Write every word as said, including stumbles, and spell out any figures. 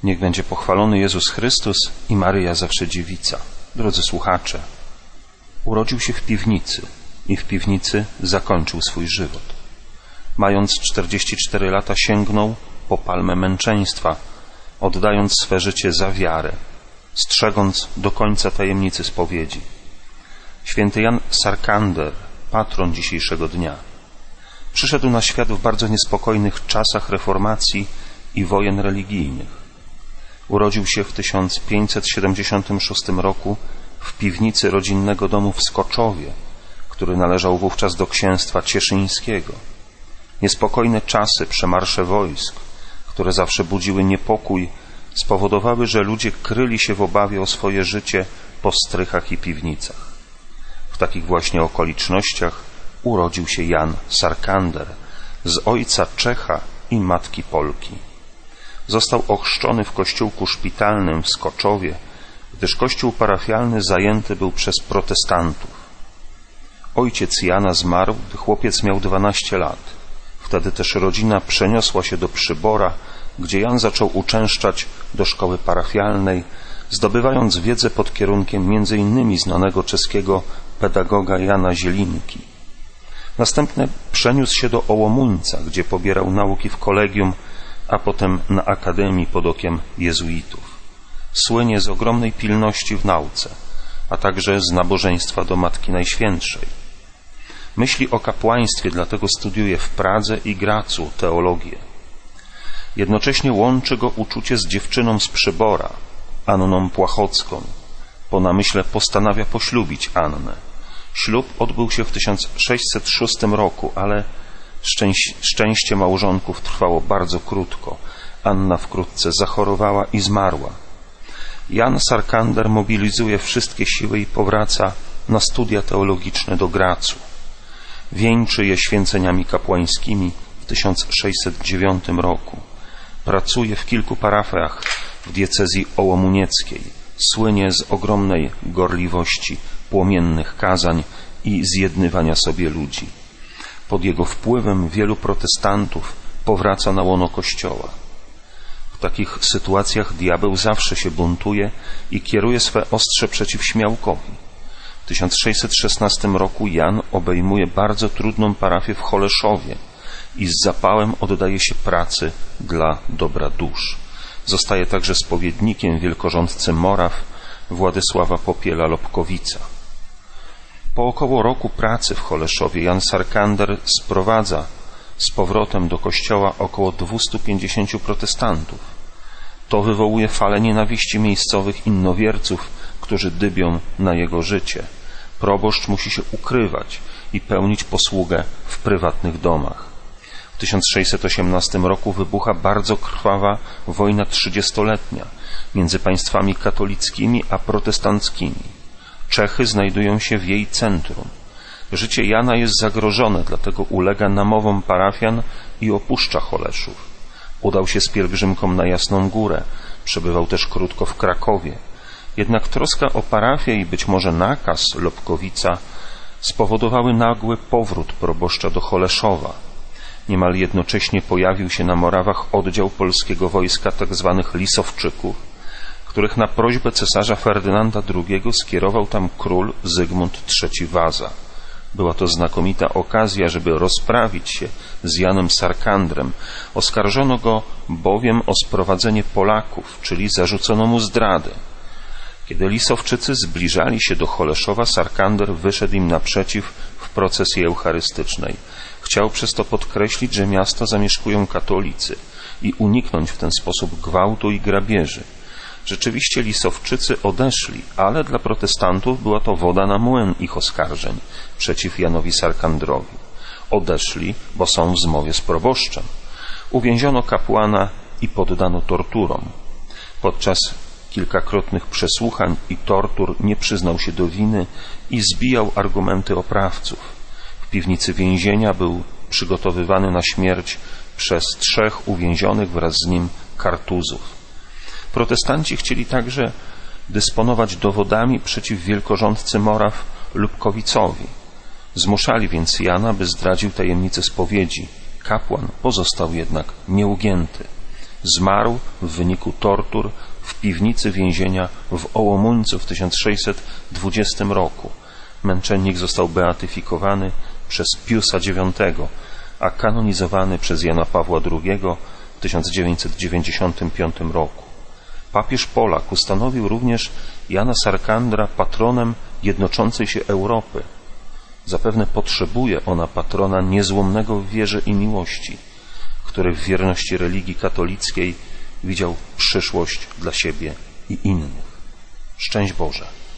Niech będzie pochwalony Jezus Chrystus i Maryja zawsze dziewica. Drodzy słuchacze, urodził się w piwnicy i w piwnicy zakończył swój żywot. Mając czterdzieści cztery lata sięgnął po palmę męczeństwa, oddając swe życie za wiarę, strzegąc do końca tajemnicy spowiedzi. Święty Jan Sarkander, patron dzisiejszego dnia, przyszedł na świat w bardzo niespokojnych czasach reformacji i wojen religijnych. Urodził się w tysiąc pięćset siedemdziesiątym szóstym roku w piwnicy rodzinnego domu w Skoczowie, który należał wówczas do księstwa cieszyńskiego. Niespokojne czasy, przemarsze wojsk, które zawsze budziły niepokój, spowodowały, że ludzie kryli się w obawie o swoje życie po strychach i piwnicach. W takich właśnie okolicznościach urodził się Jan Sarkander, z ojca Czecha i matki Polki. Został ochrzczony w kościółku szpitalnym w Skoczowie, gdyż kościół parafialny zajęty był przez protestantów. Ojciec Jana zmarł, gdy chłopiec miał dwanaście lat. Wtedy też rodzina przeniosła się do Przybora, gdzie Jan zaczął uczęszczać do szkoły parafialnej, zdobywając wiedzę pod kierunkiem między innymi znanego czeskiego pedagoga Jana Zielinki. Następnie przeniósł się do Ołomuńca, gdzie pobierał nauki w kolegium, a potem na akademii pod okiem jezuitów. Słynie z ogromnej pilności w nauce, a także z nabożeństwa do Matki Najświętszej. Myśli o kapłaństwie, dlatego studiuje w Pradze i Gracu teologię. Jednocześnie łączy go uczucie z dziewczyną z Przybora, Anną Płachocką. Po namyśle postanawia poślubić Annę. Ślub odbył się w tysiąc sześćset szóstym roku, ale szczęś- szczęście małżonków trwało bardzo krótko. Anna wkrótce zachorowała i zmarła. Jan Sarkander mobilizuje wszystkie siły i powraca na studia teologiczne do Gracu. Wieńczy je święceniami kapłańskimi w tysiąc sześćset dziewiątym roku. Pracuje w kilku parafiach w diecezji ołomunieckiej. Słynie z ogromnej gorliwości, płomiennych kazań i zjednywania sobie ludzi. Pod jego wpływem wielu protestantów powraca na łono Kościoła. W takich sytuacjach diabeł zawsze się buntuje i kieruje swe ostrze przeciw śmiałkowi. W tysiąc sześćset szesnastym roku Jan obejmuje bardzo trudną parafię w Choleszowie i z zapałem oddaje się pracy dla dobra dusz. Zostaje także spowiednikiem wielkorządcy Moraw Władysława Popiela-Lobkowica. Po około roku pracy w Choleszowie Jan Sarkander sprowadza z powrotem do kościoła około dwieście pięćdziesiąt protestantów. To wywołuje falę nienawiści miejscowych innowierców, którzy dybią na jego życie. Proboszcz musi się ukrywać i pełnić posługę w prywatnych domach. W tysiąc sześćset osiemnastym roku wybucha bardzo krwawa wojna trzydziestoletnia między państwami katolickimi a protestanckimi. Czechy znajdują się w jej centrum. Życie Jana jest zagrożone, dlatego ulega namowom parafian i opuszcza Choleszów. Udał się z pielgrzymką na Jasną Górę, przebywał też krótko w Krakowie. Jednak troska o parafię i być może nakaz Lobkowica spowodowały nagły powrót proboszcza do Choleszowa. Niemal jednocześnie pojawił się na Morawach oddział polskiego wojska tzw. Lisowczyków, których na prośbę cesarza Ferdynanda drugiego skierował tam król Zygmunt trzeci Waza. Była to znakomita okazja, żeby rozprawić się z Janem Sarkandrem. Oskarżono go bowiem o sprowadzenie Polaków, czyli zarzucono mu zdradę. Kiedy Lisowczycy zbliżali się do Choleszowa, Sarkander wyszedł im naprzeciw w procesji eucharystycznej. Chciał przez to podkreślić, że miasto zamieszkują katolicy i uniknąć w ten sposób gwałtu i grabieży. Rzeczywiście Lisowczycy odeszli, ale dla protestantów była to woda na młyn ich oskarżeń przeciw Janowi Sarkandrowi. Odeszli, bo są w zmowie z proboszczem. Uwięziono kapłana i poddano torturom. Podczas kilkakrotnych przesłuchań i tortur nie przyznał się do winy i zbijał argumenty oprawców. W piwnicy więzienia był przygotowywany na śmierć przez trzech uwięzionych wraz z nim Kartuzów. Protestanci chcieli także dysponować dowodami przeciw wielkorządcy Moraw Lubkowicowi. Zmuszali więc Jana, by zdradził tajemnicę spowiedzi. Kapłan pozostał jednak nieugięty. Zmarł w wyniku tortur w piwnicy więzienia w Ołomuńcu w tysiąc sześćset dwudziestym roku. Męczennik został beatyfikowany przez Piusa dziewiątego, a kanonizowany przez Jana Pawła drugiego w tysiąc dziewięćset dziewięćdziesiątym piątym roku. Papież Polak ustanowił również Jana Sarkandra patronem jednoczącej się Europy. Zapewne potrzebuje ona patrona niezłomnego w wierze i miłości, który w wierności religii katolickiej widział przyszłość dla siebie i innych. Szczęść Boże!